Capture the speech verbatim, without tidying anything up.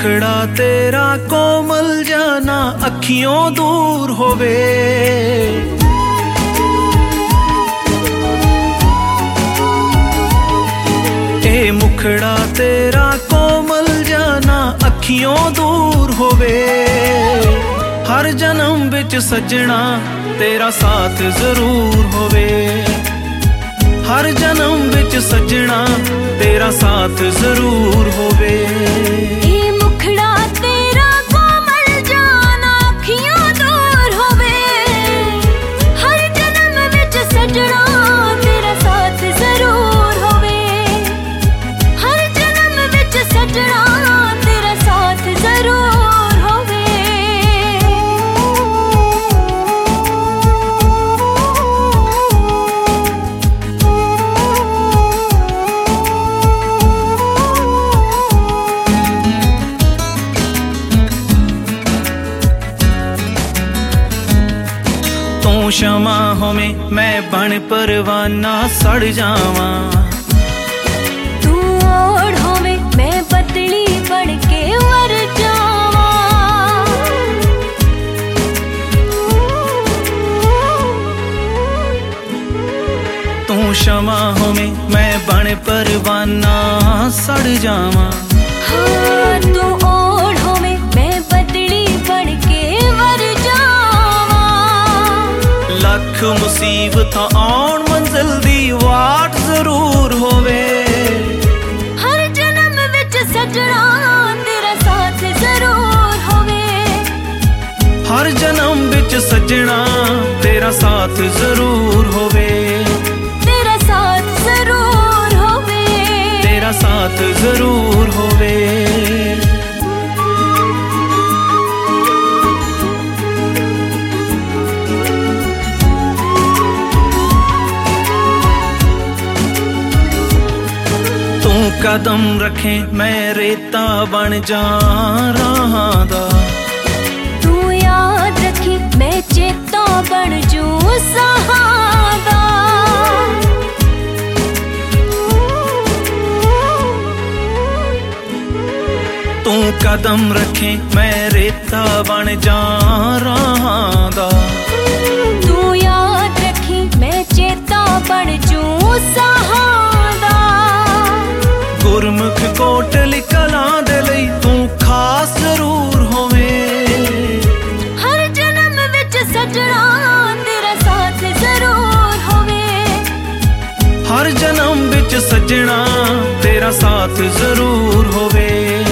मुखड़ा तेरा कोमल जाना अखियों दूर होवे। ए मुखड़ा तेरा कोमल जाना अखियों दूर होवे। हर जन्म बिच सजना तेरा साथ जरूर होवे। हर जन्म बिच सजना तेरा साथ जरूर होवे। ए मुखड़ा तेरा कोमल जाना अखियों दूर होवे। हर जन्म बिच सजना तेरा साथ जरूर होवे। हर जन्म बिच सजना तेरा साथ जरूर होवे। तू शमा होवे मैं बन परवाना सड़ जावा। तू ओढ़ होवे मैं बदली बन के मर जावा। तू शमा होवे मैं बन परवाना सड़ जावा। हाँ तू ओढ़ होवे मैं बदली बन के मर जावा। लख मुसीबत आउण मंजिल दी वाट जरूर होवे। हर जन्म विच सजना तेरा साथ जरूर होवे। हर जन्म बिच सजना तेरा साथ जरूर होवे। तेरा साथ जरूर होवे। तेरा साथ जरूर होवे। तू कदम रखे मैं रेता बन जा रहा दा। तू याद रखी मैं चेता बन जू सहादा। तू कदम रखे मैं रेता बन जा रहा दा। तू याद रखी मैं चेता बन जू सहादा। गुरमुख कोटली कलां दे लई तू खास जरूर होवे। हर जन्म विच सजना तेरा साथ जरूर होवे। हर जन्म बिच सजना तेरा साथ जरूर होवे।